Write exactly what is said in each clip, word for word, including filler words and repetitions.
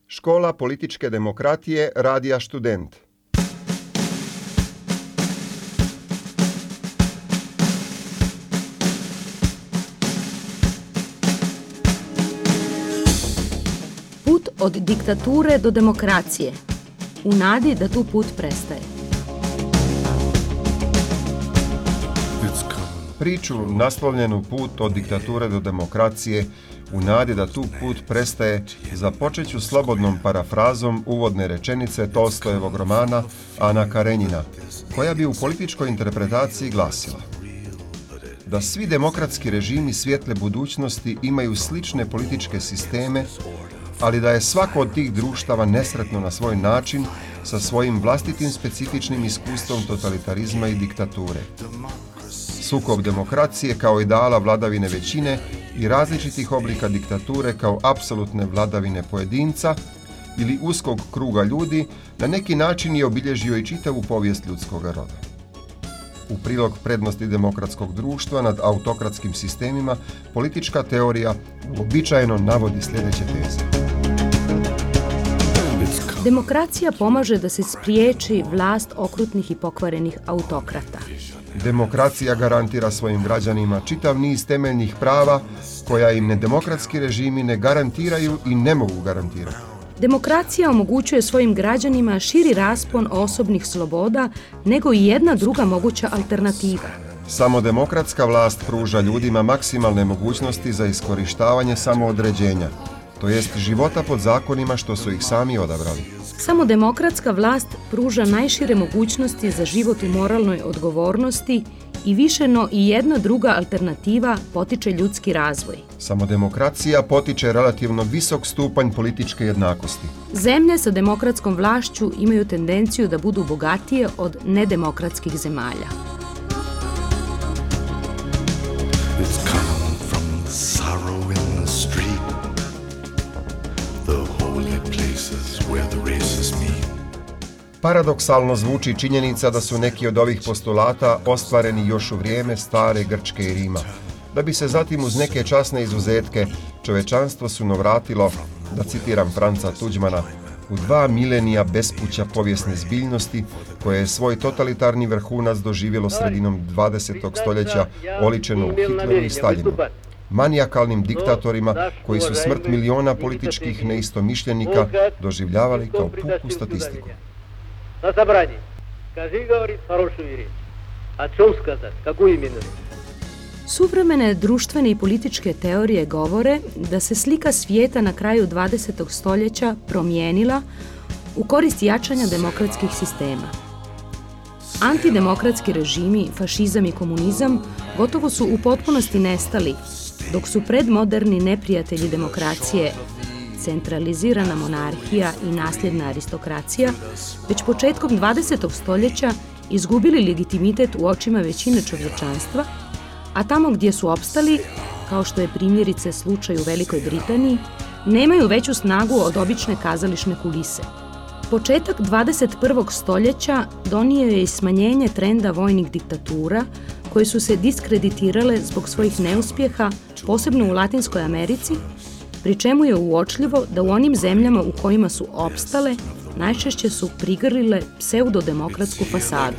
Škola političke demokratije Radija Študent. Put od diktature do demokracije, u nadi da tu put prestaje. Priču naslovljenu Put od diktature do demokracije, u nadi da tu put prestaje, započet ću slobodnom parafrazom uvodne rečenice Tolstojevog romana Ana Karenjina, koja bi u političkoj interpretaciji glasila: da svi demokratski režimi svijetle budućnosti imaju slične političke sisteme, ali da je svako od tih društava nesretno na svoj način, sa svojim vlastitim specifičnim iskustvom totalitarizma i diktature. Sukob demokracije kao ideala vladavine većine i različitih oblika diktature kao apsolutne vladavine pojedinca ili uskog kruga ljudi na neki način je obilježio i čitavu povijest ljudskog roda. U prilog prednosti demokratskog društva nad autokratskim sistemima, politička teorija uobičajeno navodi sljedeće teze. Demokracija pomaže da se spriječi vlast okrutnih i pokvarenih autokrata. Demokracija garantira svojim građanima čitav niz temeljnih prava koja im nedemokratski režimi ne garantiraju i ne mogu garantirati. Demokracija omogućuje svojim građanima širi raspon osobnih sloboda nego i jedna druga moguća alternativa. Samo demokratska vlast pruža ljudima maksimalne mogućnosti za iskorištavanje samoodređenja, to jest života pod zakonima što su ih sami odabrali. Samo demokratska vlast pruža najšire mogućnosti za život u moralnoj odgovornosti i više no i jedna druga alternativa potiče ljudski razvoj. Samo demokracija potiče relativno visok stupanj političke jednakosti. Zemlje sa demokratskom vlašću imaju tendenciju da budu bogatije od nedemokratskih zemalja. Paradoksalno zvuči činjenica da su neki od ovih postulata ostvareni još u vrijeme stare Grčke i Rima, da bi se zatim uz neke časne izuzetke čovečanstvo sunovratilo, da citiram Franca Tuđmana, u dva milenija bespuća povijesne zbiljnosti koje je svoj totalitarni vrhunac doživjelo sredinom dvadesetog stoljeća oličeno u Hitleru i Staljinu, manijakalnim diktatorima koji su smrt miliona političkih neistomišljenika doživljavali kao puku statistiku. На собрании. Скажи, говорит, хорошую речь. О чем сказать? Какую именно? Suvremene društvene i političke teorije govore da se slika svijeta na kraju dvadesetog stoljeća promijenila u korist jačanja demokratskih sistema. Antidemokratski režimi, fašizam i komunizam gotovo su u potpunosti nestali, dok su predmoderni neprijatelji demokracije, centralizirana monarhija i nasljedna aristokracija, već početkom dvadesetog stoljeća izgubili legitimitet u očima većine čovječanstva, a tamo gdje su opstali, kao što je primjerice slučaj u Velikoj Britaniji, nemaju veću snagu od obične kazališne kulise. Početak dvadeset prvog stoljeća donio je i smanjenje trenda vojnih diktatura koje su se diskreditirale zbog svojih neuspjeha, posebno u Latinskoj Americi, pri čemu je uočljivo da u onim zemljama u kojima su opstale najčešće su prigrlile pseudodemokratsku fasadu.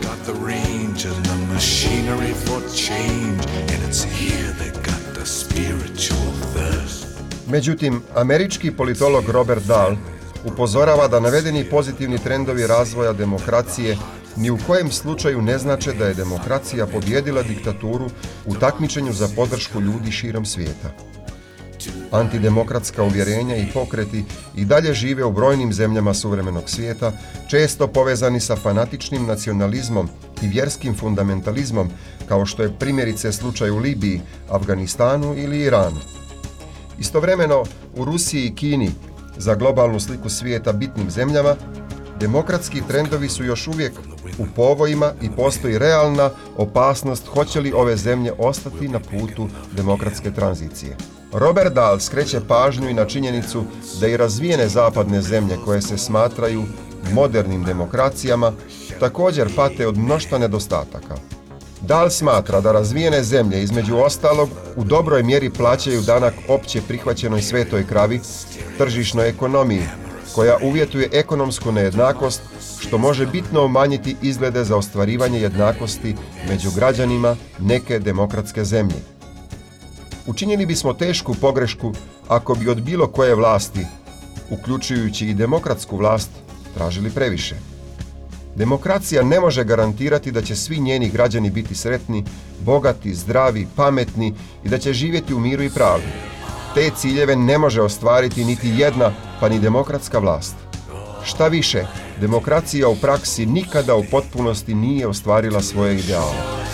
Međutim, američki politolog Robert Dahl upozorava da navedeni pozitivni trendovi razvoja demokracije ni u kojem slučaju ne znače da je demokracija pobijedila diktaturu u takmičenju za podršku ljudi širom svijeta. Antidemokratska uvjerenja i pokreti i dalje žive u brojnim zemljama suvremenog svijeta, često povezani sa fanatičnim nacionalizmom i vjerskim fundamentalizmom, kao što je primjerice slučaj u Libiji, Afganistanu ili Iranu. Istovremeno, u Rusiji i Kini, za globalnu sliku svijeta bitnim zemljama, demokratski trendovi su još uvijek u povojima i postoji realna opasnost hoće li ove zemlje ostati na putu demokratske tranzicije. Robert Dahl skreće pažnju i na činjenicu da i razvijene zapadne zemlje koje se smatraju modernim demokracijama također pate od mnoštva nedostataka. Dahl smatra da razvijene zemlje između ostalog u dobroj mjeri plaćaju danak opće prihvaćenoj svetoj kravi, tržišnoj ekonomiji, koja uvjetuje ekonomsku nejednakost, što može bitno umanjiti izglede za ostvarivanje jednakosti među građanima neke demokratske zemlje. Učinili bismo tešku pogrešku ako bi od bilo koje vlasti, uključujući i demokratsku vlast, tražili previše. Demokracija ne može garantirati da će svi njeni građani biti sretni, bogati, zdravi, pametni i da će živjeti u miru i pravdi. Te ciljeve ne može ostvariti niti jedna, pa ni demokratska vlast. Šta više, demokracija u praksi nikada u potpunosti nije ostvarila svoje ideale.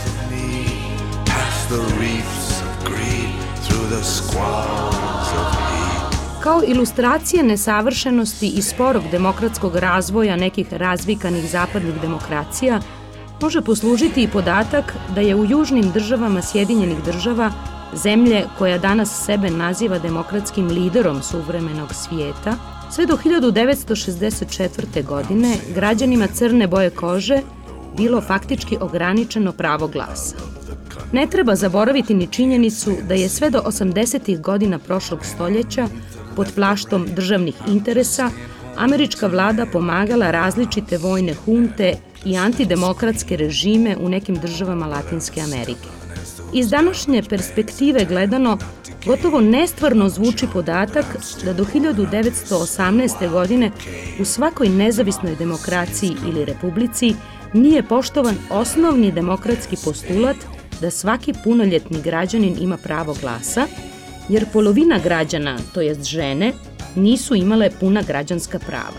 Kao ilustracije nesavršenosti i sporog demokratskog razvoja nekih razvikanih zapadnih demokracija, može poslužiti i podatak da je u južnim državama Sjedinjenih država, zemlje koja danas sebe naziva demokratskim liderom suvremenog svijeta, sve do hiljadu devetsto šezdeset četvrte. godine građanima crne boje kože bilo faktički ograničeno pravo glasa. Ne treba zaboraviti ni činjenicu da je sve do osamdesetih godina prošlog stoljeća pod plaštom državnih interesa američka vlada pomagala različite vojne hunte i antidemokratske režime u nekim državama Latinske Amerike. Iz današnje perspektive gledano, gotovo nestvarno zvuči podatak da do hiljadu devetsto osamnaeste. godine u svakoj nezavisnoj demokraciji ili republici nije poštovan osnovni demokratski postulat da svaki punoljetni građanin ima pravo glasa, jer polovina građana, to jest žene, nisu imale puna građanska prava.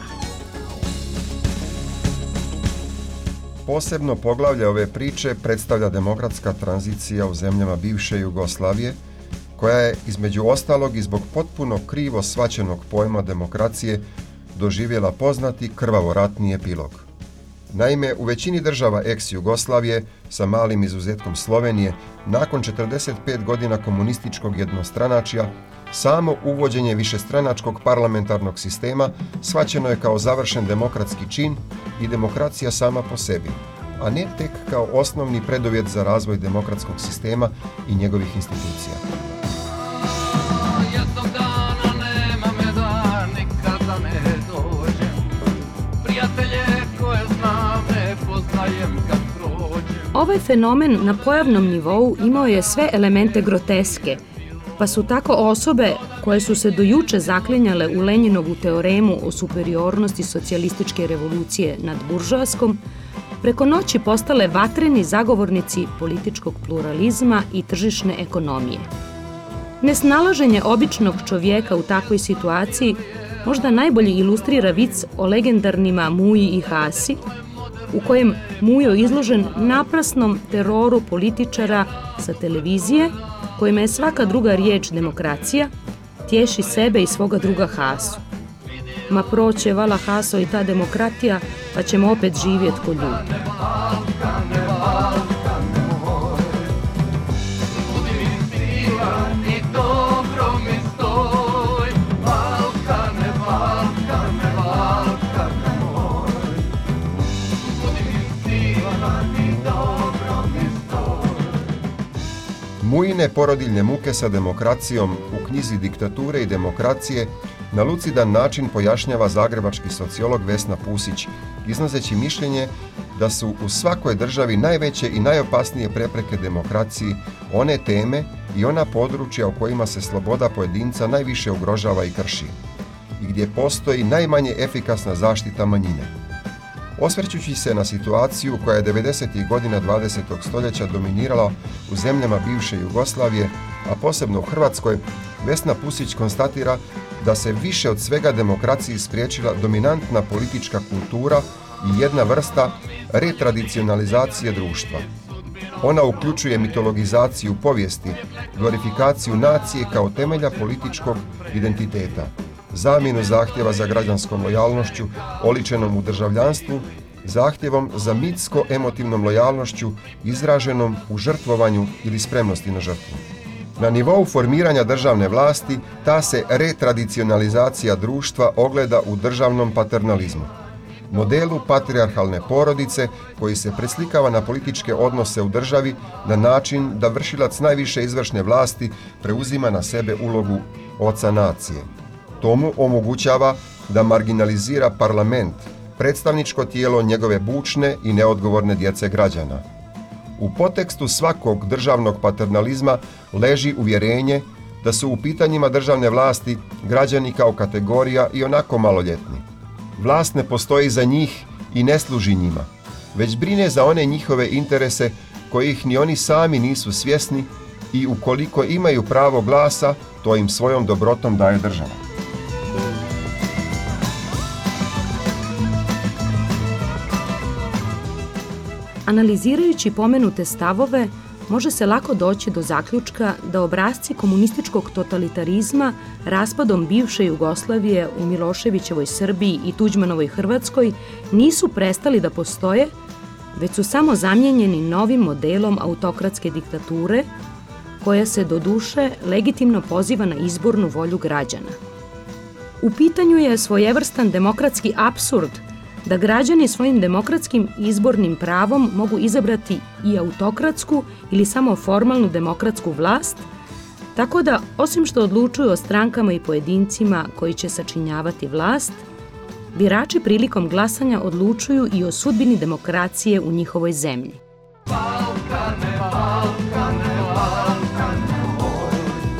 Posebno poglavlje ove priče predstavlja demokratska tranzicija u zemljama bivše Jugoslavije, koja je između ostalog i zbog potpuno krivo shvaćenog pojma demokracije doživjela poznati krvavoratni epilog. Naime, u većini država ex-Jugoslavije, sa malim izuzetkom Slovenije, nakon četrdeset pet godina komunističkog jednostranačja, samo uvođenje višestranačkog parlamentarnog sistema shvaćeno je kao završen demokratski čin i demokracija sama po sebi, a ne tek kao osnovni preduvjet za razvoj demokratskog sistema i njegovih institucija. Ovaj fenomen na pojavnom nivou imao je sve elemente groteske, pa su tako osobe koje su se do juče zaklinjale u Lenjinovu teoremu o superiornosti socijalističke revolucije nad buržoaskom, preko noći postale vatreni zagovornici političkog pluralizma i tržišne ekonomije. Nesnalaženje običnog čovjeka u takvoj situaciji možda najbolje ilustrira vic o legendarnima Muji i Hasi, u kojem Mujo izložen naprasnom teroru političara sa televizije, kojima je svaka druga riječ demokracija, tješi sebe i svoga druga Hasu. Ma proće, vala Haso, i ta demokratija, pa ćemo opet živjeti ko ljudi. Mujine porodiljne muke sa demokracijom u knjizi Diktature i demokracije na lucidan način pojašnjava zagrebački sociolog Vesna Pusić, iznoseći mišljenje da su u svakoj državi najveće i najopasnije prepreke demokraciji one teme i ona područja u kojima se sloboda pojedinca najviše ugrožava i krši i gdje postoji najmanje efikasna zaštita manjine. Osvrćući se na situaciju koja je devedesetih godina dvadesetog stoljeća dominirala u zemljama bivše Jugoslavije, a posebno u Hrvatskoj, Vesna Pusić konstatira da se više od svega demokraciji spriječila dominantna politička kultura i jedna vrsta retradicionalizacije društva. Ona uključuje mitologizaciju povijesti, glorifikaciju nacije kao temelja političkog identiteta, zamjenu zahtjeva za građanskom lojalnošću oličenom u državljanstvu, zahtjevom za mitsko-emotivnom lojalnošću izraženom u žrtvovanju ili spremnosti na žrtvu. Na nivou formiranja državne vlasti ta se retradicionalizacija društva ogleda u državnom paternalizmu, modelu patrijarhalne porodice koji se preslikava na političke odnose u državi na način da vršilac najviše izvršne vlasti preuzima na sebe ulogu oca nacije. To mu omogućava da marginalizira parlament, predstavničko tijelo njegove bučne i neodgovorne djece građana. U podtekstu svakog državnog paternalizma leži uvjerenje da su u pitanjima državne vlasti građani kao kategorija i onako maloljetni. Vlast ne postoji za njih i ne služi njima, već brine za one njihove interese kojih ni oni sami nisu svjesni i ukoliko imaju pravo glasa, to im svojom dobrotom daje država. Analizirajući pomenute stavove, može se lako doći do zaključka da obrasci komunističkog totalitarizma raspadom bivše Jugoslavije u Miloševićevoj Srbiji i Tuđmanovoj Hrvatskoj nisu prestali da postoje, već su samo zamijenjeni novim modelom autokratske diktature, koja se do duše legitimno poziva na izbornu volju građana. U pitanju je svojevrstan demokratski apsurd da građani svojim demokratskim izbornim pravom mogu izabrati i autokratsku ili samo formalnu demokratsku vlast, tako da, osim što odlučuju o strankama i pojedincima koji će sačinjavati vlast, birači prilikom glasanja odlučuju i o sudbini demokracije u njihovoj zemlji. Balkane, Balkane, Balkane moj,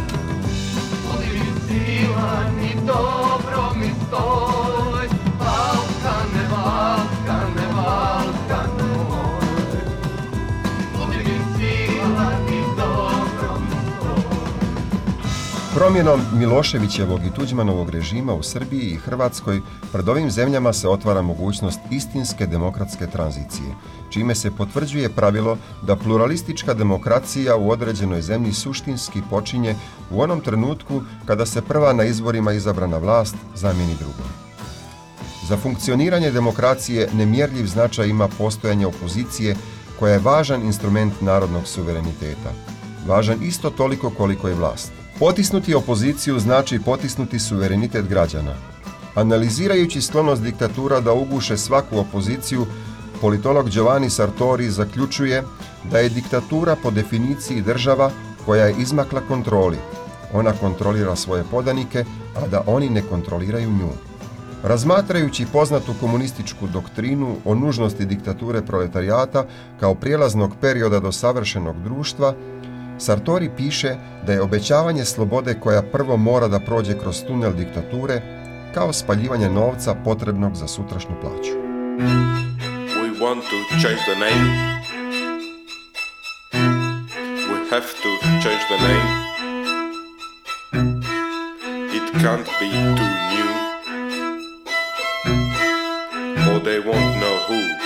budi mi silan i dobro mi stoj. Balkane, Balkane, Balkane moj, budi mi silan i dobro mi stoj. Promjenom Miloševićevog i Tuđmanovog režima u Srbiji i Hrvatskoj pred ovim zemljama se otvara mogućnost istinske demokratske tranzicije, čime se potvrđuje pravilo da pluralistička demokracija u određenoj zemlji suštinski počinje u onom trenutku kada se prva na izborima izabrana vlast zamijeni drugom. Za funkcioniranje demokracije nemjerljiv značaj ima postojanje opozicije koja je važan instrument narodnog suvereniteta, važan isto toliko koliko je vlast. Potisnuti opoziciju znači potisnuti suverenitet građana. Analizirajući sklonost diktatura da uguše svaku opoziciju, politolog Giovanni Sartori zaključuje da je diktatura po definiciji država koja je izmakla kontroli. Ona kontrolira svoje podanike, a da oni ne kontroliraju nju. Razmatrajući poznatu komunističku doktrinu o nužnosti diktature proletarijata kao prijelaznog perioda do savršenog društva, Sartori piše da je obećavanje slobode koja prvo mora da prođe kroz tunel diktature kao spaljivanje novca potrebnog za sutrašnju plaću. We want to change the name. We have to change the name. It can't be too new. Or they won't know who.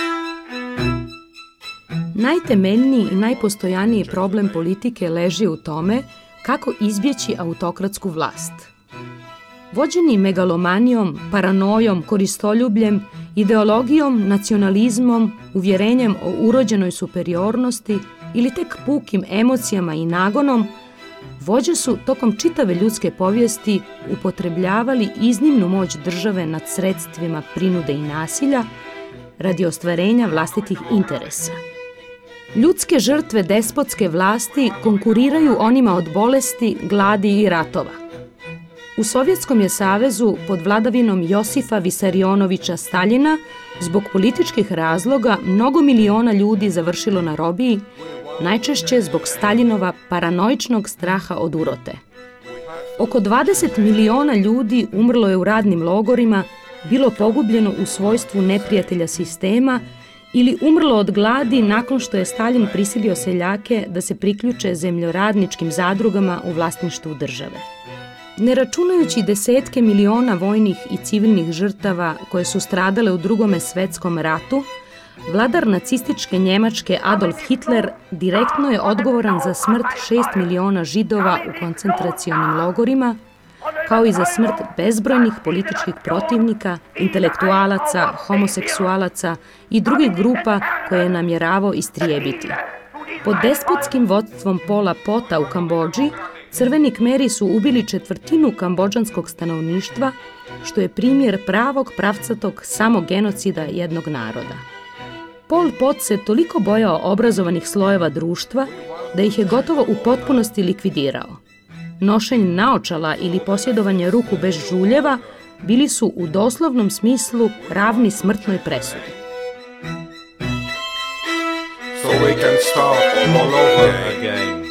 Najtemeljniji i najpostojaniji problem politike leži u tome kako izbjeći autokratsku vlast. Vođeni megalomanijom, paranojom, koristoljubljem, ideologijom, nacionalizmom, uvjerenjem o urođenoj superiornosti ili tek pukim emocijama i nagonom, vođe su tokom čitave ljudske povijesti upotrebljavali iznimnu moć države nad sredstvima prinude i nasilja radi ostvarenja vlastitih interesa. Ljudske žrtve despotske vlasti konkuriraju onima od bolesti, gladi i ratova. U Sovjetskom je savezu pod vladavinom Josifa Visarionovića Staljina zbog političkih razloga mnogo miliona ljudi završilo na robiji, najčešće zbog Staljinova paranoičnog straha od urote. Oko dvadeset miliona ljudi umrlo je u radnim logorima, bilo pogubljeno u svojstvu neprijatelja sistema ili umrlo od gladi nakon što je Staljin prisilio seljake da se priključe zemljoradničkim zadrugama u vlasništvu države. Ne računajući desetke miliona vojnih i civilnih žrtava koje su stradale u Drugome svetskom ratu, vladar nacističke Njemačke Adolf Hitler direktno je odgovoran za smrt šest miliona Židova u koncentracionim logorima, kao i za smrt bezbrojnih političkih protivnika, intelektualaca, homoseksualaca i drugih grupa koje je namjeravao istrijebiti. Pod despotskim vodstvom Pola Pota u Kambodži, Crveni Kmeri su ubili četvrtinu kambodžanskog stanovništva, što je primjer pravog pravcatog samogenocida jednog naroda. Pol Pot se toliko bojao obrazovanih slojeva društva da ih je gotovo u potpunosti likvidirao. Nošenje naočala ili posjedovanje ruku bez žuljeva bili su u doslovnom smislu ravni smrtnoj presudi. So we can start all over again.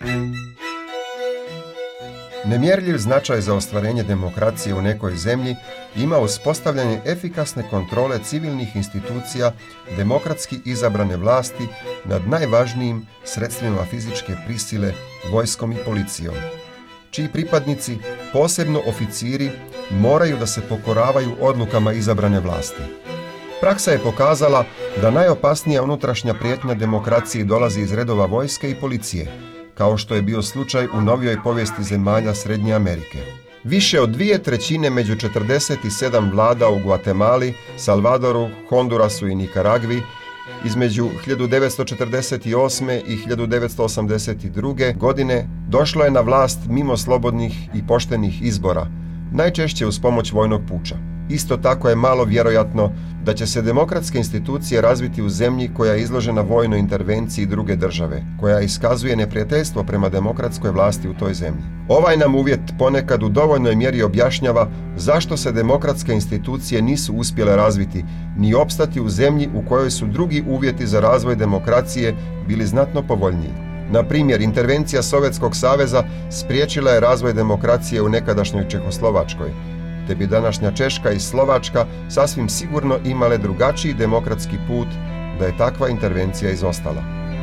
Nemjerljiv značaj za ostvarenje demokracije u nekoj zemlji ima uspostavljanje efikasne kontrole civilnih institucija, demokratski izabrane vlasti nad najvažnijim sredstvima fizičke prisile, vojskom i policijom, čiji pripadnici, posebno oficiri, moraju da se pokoravaju odlukama izabrane vlasti. Praksa je pokazala da najopasnija unutrašnja prijetnja demokraciji dolazi iz redova vojske i policije, kao što je bio slučaj u novijoj povijesti zemalja Srednje Amerike. Više od dvije trećine među četrdeset sedam vlada u Gvatemali, Salvadoru, Hondurasu i Nikaragvi između hiljadu devetsto četrdeset osme i hiljadu devetsto osamdeset druge. godine došlo je na vlast mimo slobodnih i poštenih izbora, najčešće uz pomoć vojnog puča. Isto tako je malo vjerojatno da će se demokratske institucije razviti u zemlji koja je izložena vojnoj intervenciji druge države, koja iskazuje neprijateljstvo prema demokratskoj vlasti u toj zemlji. Ovaj nam uvjet ponekad u dovoljnoj mjeri objašnjava zašto se demokratske institucije nisu uspjele razviti ni opstati u zemlji u kojoj su drugi uvjeti za razvoj demokracije bili znatno povoljniji. Na primjer, intervencija Sovjetskog saveza spriječila je razvoj demokracije u nekadašnjoj Čehoslovačkoj, te bi današnja Češka i Slovačka sasvim sigurno imale drugačiji demokratski put da je takva intervencija izostala.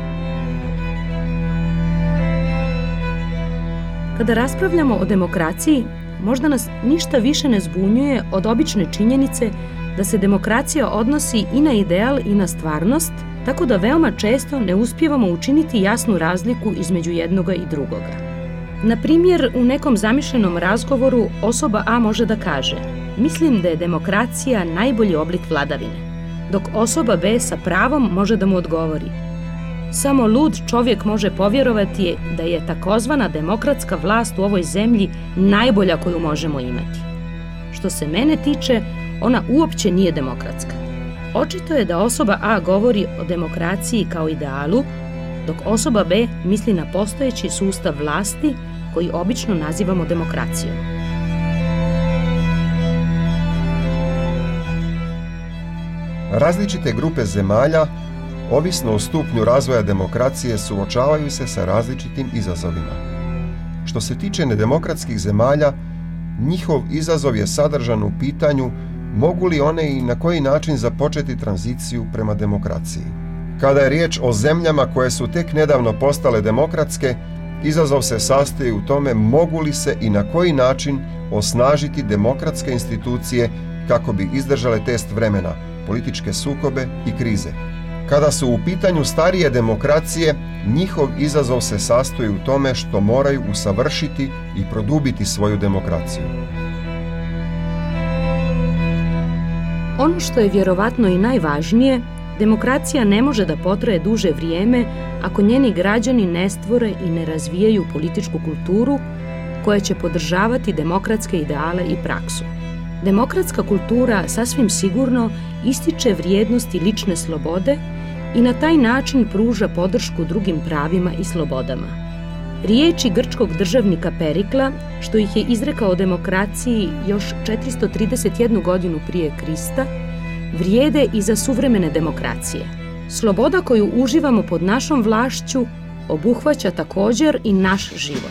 Kada raspravljamo o demokraciji, možda nas ništa više ne zbunjuje od obične činjenice da se demokracija odnosi i na ideal i na stvarnost, tako da veoma često ne uspijevamo učiniti jasnu razliku između jednoga i drugoga. Na primjer, u nekom zamišljenom razgovoru osoba A može da kaže: mislim da je demokracija najbolji oblik vladavine, dok osoba B sa pravom može da mu odgovori: samo lud čovjek može povjerovati da je takozvana demokratska vlast u ovoj zemlji najbolja koju možemo imati. Što se mene tiče, ona uopće nije demokratska. Očito je da osoba A govori o demokraciji kao idealu, dok osoba B misli na postojeći sustav vlasti koji obično nazivamo demokracijom. Različite grupe zemalja, ovisno o stupnju razvoja demokracije, suočavaju se sa različitim izazovima. Što se tiče nedemokratskih zemalja, njihov izazov je sadržan u pitanju mogu li one i na koji način započeti tranziciju prema demokraciji. Kada je riječ o zemljama koje su tek nedavno postale demokratske, izazov se sastoji u tome mogu li se i na koji način osnažiti demokratske institucije kako bi izdržale test vremena, političke sukobe i krize. Kada su u pitanju starije demokracije, njihov izazov se sastoji u tome što moraju usavršiti i produbiti svoju demokraciju. Ono što je vjerovatno i najvažnije, demokracija ne može da potraje duže vrijeme ako njeni građani ne stvore i ne razvijaju političku kulturu koja će podržavati demokratske ideale i praksu. Demokratska kultura sasvim sigurno ističe vrijednosti lične slobode i na taj način pruža podršku drugim pravima i slobodama. Riječi grčkog državnika Perikla, što ih je izrekao o demokraciji još četiristo trideset jednu godinu prije Krista, vrijede i za suvremene demokracije. Sloboda koju uživamo pod našom vlašću obuhvaća također i naš život.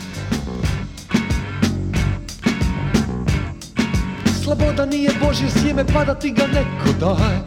Sloboda nije Božje sjeme pa da ti ga neko daje.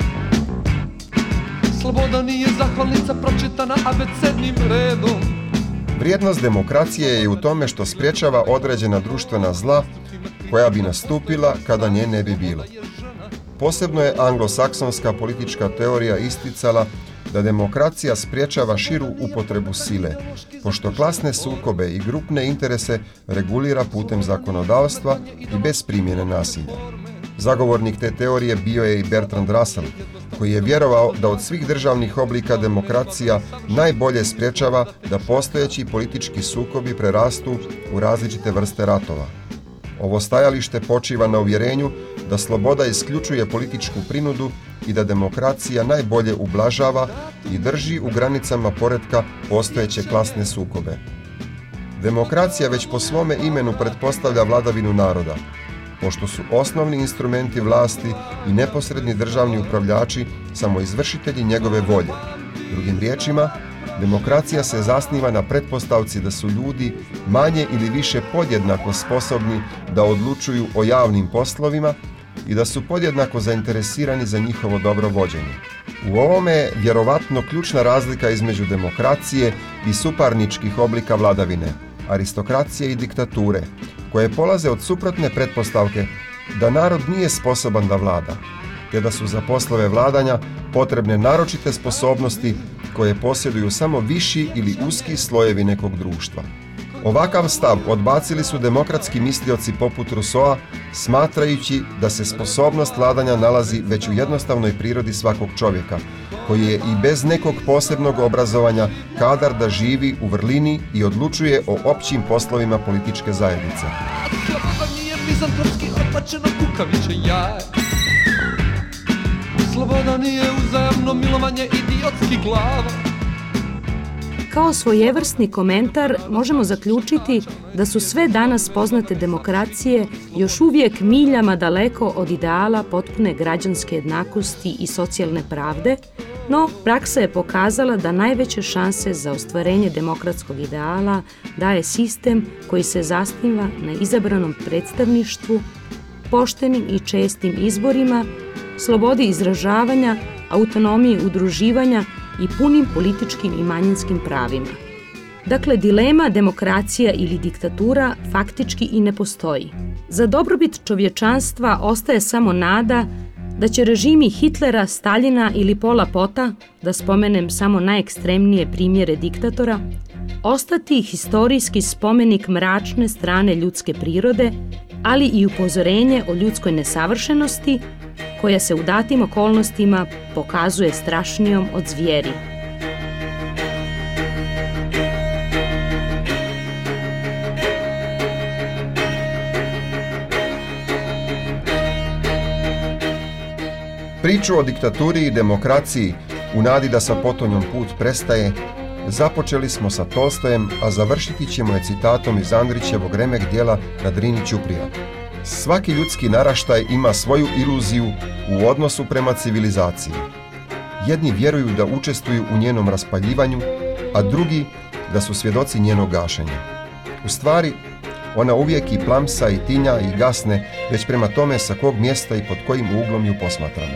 Sloboda nije zahvalnica pročitana abecednim redom. Vrijednost demokracije je u tome što sprječava određena društvena zla koja bi nastupila kada nje ne bi bilo. Posebno je anglosaksonska politička teorija isticala da demokracija sprječava širu upotrebu sile, pošto klasne sukobe i grupne interese regulira putem zakonodavstva i bez primjene nasilja. Zagovornik te teorije bio je i Bertrand Russell, koji je vjerovao da od svih državnih oblika demokracija najbolje sprječava da postojeći politički sukobi prerastu u različite vrste ratova. Ovo stajalište počiva na uvjerenju da sloboda isključuje političku prinudu i da demokracija najbolje ublažava i drži u granicama poretka postojeće klasne sukobe. Demokracija već po svome imenu pretpostavlja vladavinu naroda, pošto su osnovni instrumenti vlasti i neposredni državni upravljači samo izvršitelji njegove volje. Drugim riječima, demokracija se zasniva na pretpostavci da su ljudi manje ili više podjednako sposobni da odlučuju o javnim poslovima i da su podjednako zainteresirani za njihovo dobro vođenje. U ovome je vjerovatno ključna razlika između demokracije i suparničkih oblika vladavine, aristokracije i diktature, koje polaze od suprotne pretpostavke da narod nije sposoban da vlada, te da su za poslove vladanja potrebne naročite sposobnosti koje posjeduju samo viši ili uski slojevi nekog društva. Ovakav stav odbacili su demokratski mislioci poput Rousseaua, smatrajući da se sposobnost vladanja nalazi već u jednostavnoj prirodi svakog čovjeka, koji je i bez nekog posebnog obrazovanja kadar da živi u vrlini i odlučuje o općim poslovima političke zajednice. Sloboda nije mizantropski otpačeno kukaviće jaj. Sloboda nije uzajamno milovanje idiotskih glava. Kao svojevrsni komentar možemo zaključiti da su sve danas poznate demokracije još uvijek miljama daleko od ideala potpune građanske jednakosti i socijalne pravde, no praksa je pokazala da najveće šanse za ostvarenje demokratskog ideala daje sistem koji se zasniva na izabranom predstavništvu, poštenim i čestim izborima, slobodi izražavanja, autonomiji udruživanja i punim političkim i manjinskim pravima. Dakle, dilema demokracija ili diktatura faktički i ne postoji. Za dobrobit čovječanstva ostaje samo nada da će režimi Hitlera, Staljina ili Pola Pota, da spomenem samo najekstremnije primjere diktatora, ostati historijski spomenik mračne strane ljudske prirode, ali i upozorenje o ljudskoj nesavršenosti, koja se u datim okolnostima pokazuje strašnijom od zvijeri. Priču o diktaturi i demokraciji, u nadi da sa potonjom put prestaje, započeli smo sa Tolstojem, a završiti ćemo je citatom iz Andrićevog remek djela Na Drini ćuprija. Svaki ljudski naraštaj ima svoju iluziju u odnosu prema civilizaciji. Jedni vjeruju da učestvuju u njenom raspaljivanju, a drugi da su svjedoci njenog gašenja. U stvari, ona uvijek i plamsa i tinja i gasne, već prema tome sa kog mjesta i pod kojim uglom ju posmatramo.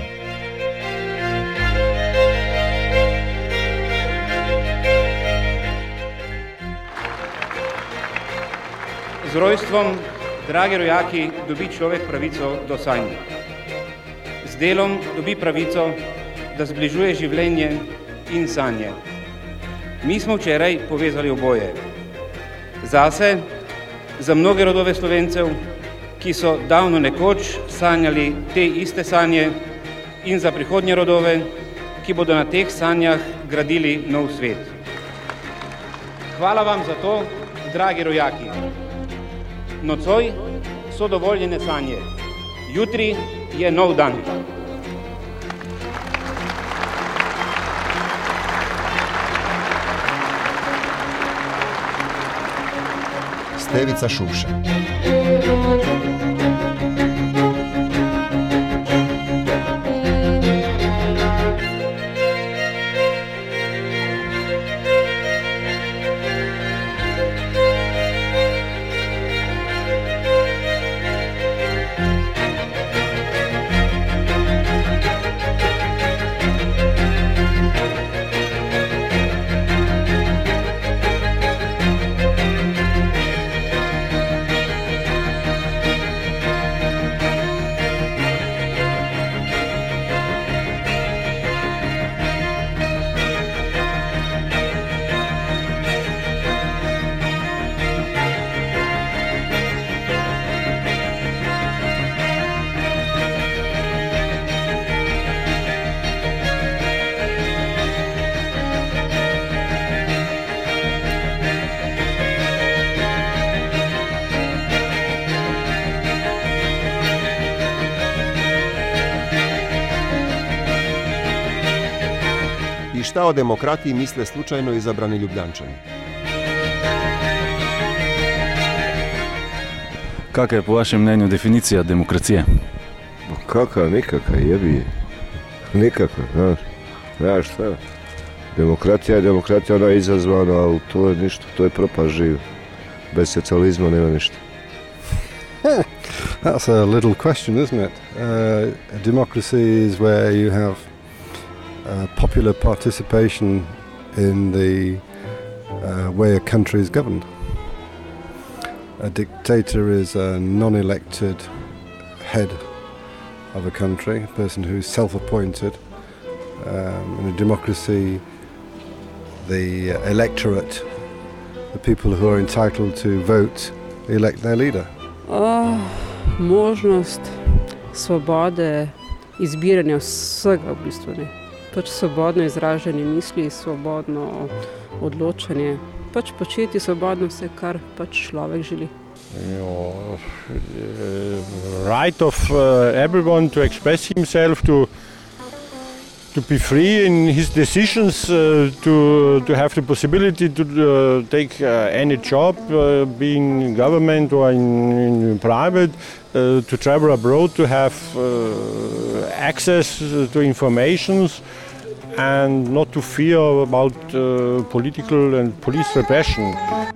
Z rojstvom, dragi rojaki, dobi človek pravico do sanja. Z delom dobi pravico, da zbližuje življenje in sanje. Mi smo včeraj povezali oboje. Zase, za mnoge rodove Slovencev, ki so davno nekoč sanjali te iste sanje, in za prihodnje rodove, ki bodo na teh sanjah gradili nov svet. Hvala vam za to, dragi rojaki. Nocoj so dovoljene sanje. Jutri je nov dan. Stevica Šuša. Šta o demokratiji misle slučajno izabrani Ljubljančani? Kakva je po vašem mnenju definicija demokracije? Kakva, nikakva, jebi. Nikakva, znaš. Znaš šta? Demokratija je demokratija, ona je izazvana, ali to je ništa, to je propast živ. Bez socijalizma nema ništa. That's a little question, isn't it? Uh, a democracy is where you have uh, popular participation in the uh, way a country is governed. A dictator is a non-elected head of a country, a person who's self-appointed. Um, in a democracy, the electorate, the people who are entitled to vote, elect their leader. Oh, možnost svobode izbiranja vsega v bistvu ne. Pač svobodno izražanje misli, svobodno odločanje, pač početi svobodno vse, kar pač človek želi. Uh, right of uh, everyone to express himself, to to be free in his decisions, uh, to to have the possibility to uh, take uh, any job, uh, being in government or in, in private, uh, to travel abroad, to have uh, access to informations, and not to fear about uh, political and police repression.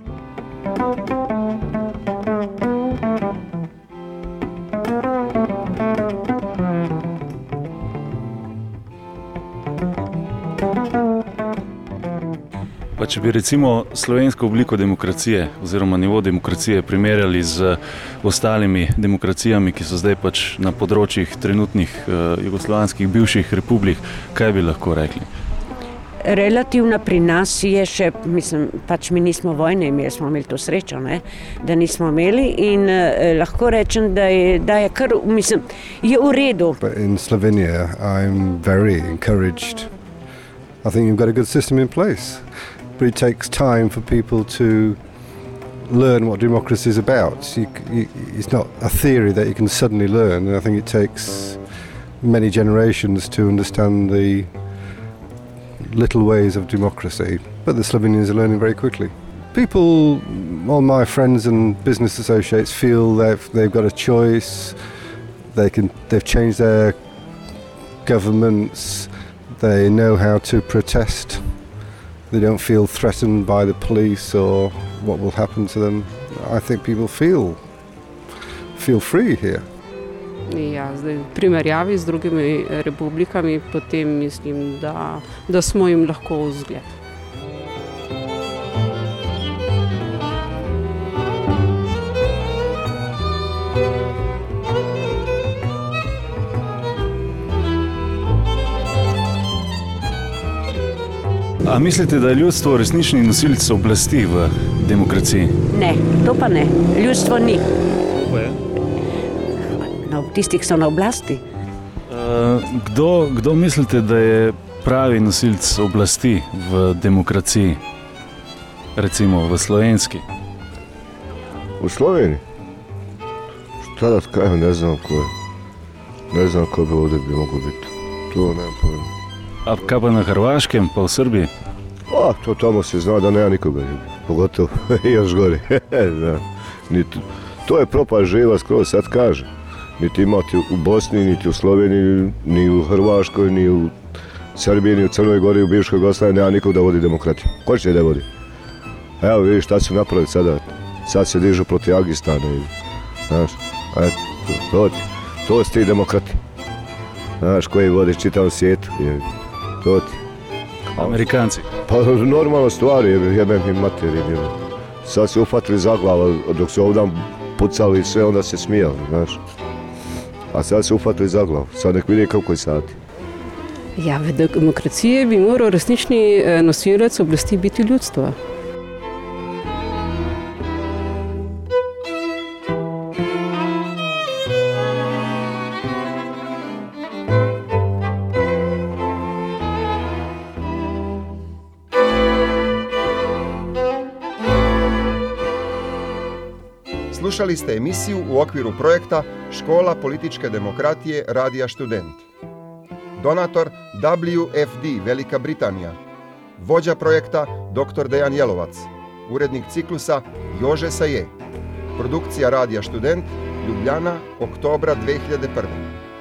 Pa če bi recimo slovensko obliko demokracije oziroma nivo demokracije primerjali z ostalimi demokracijami, ki so zdaj pač na področjih trenutnih uh, jugoslovanskih bivših republik, kaj bi lahko rekli? Relativno pri nas je še, mislim, pač mi nismo vojne imeli, smo imeli to srečo, ne, da nismo imeli in uh, lahko rečem, da je, da je kar, mislim, je v redu. But in Slovenia, I'm very encouraged. I think you've got a good system in place. But it takes time for people to learn what democracy is about. You, you, it's not a theory that you can suddenly learn, and I think it takes many generations to understand the little ways of democracy. But the Slovenians are learning very quickly. People, all my friends and business associates feel they've, they've got a choice. They can, they've changed their governments. They know how to protest. They don't feel threatened by the police or what will happen to them. I think people feel feel free here. Ja, zdaj v primerjavi z drugimi republikami potem mislim, da, da smo jim lahko vzgled. A mislite, da je ljudstvo resnični nosilec oblasti v demokraciji? Ne, to pa ne. Ljudstvo ni. Kako je? No, tisti, ki so na oblasti. Uh, kdo, kdo mislite, da je pravi nosilec oblasti v demokraciji? Recimo v slovenski? U Sloveniji? Šta da kažem, ne znam ko je. Ne znam ko bi ovdje bi mogo biti. To nemam pojma. A kaj pa na Hrvaškem, pa v Srbiji? A, to tamo se zna da nema nikoga, pogotovo još gori. To je propast živa, skoro sad kaže. Niti imati u Bosni, niti u Sloveniji, ni u Hrvaškoj, ni u Srbiji, ni u Crnoj Gori, u bivšoj Jugoslaviji, nema nikog da vodi demokratiju. Ko će da vodi? Evo vidiš šta su napravili sada. Sad se dižu protiv Agistana. Znaš, eto, to, to su ti demokrati. Znaš, koji vodi čitavom svijetu. To ti. Amerikanci? Pa normalno stvari, jebem im materiji. Sad se ufatili za glavu, dok su ovdje pucali i sve, onda se smijali, znaš. A sad se ufatili za glavu, sad nek vidi koliko je sati. Ja, v demokraciji bi moral resnični nosilec oblasti biti ljudstvo. Slušali ste emisiju u okviru projekta Škola političke demokratije Radija Študent. Donator W F D Velika Britanija. Vođa projekta doktor Dejan Jelovac. Urednik ciklusa Jože Saje. Produkcija Radija Študent, Ljubljana, oktobra dve hiljade prve.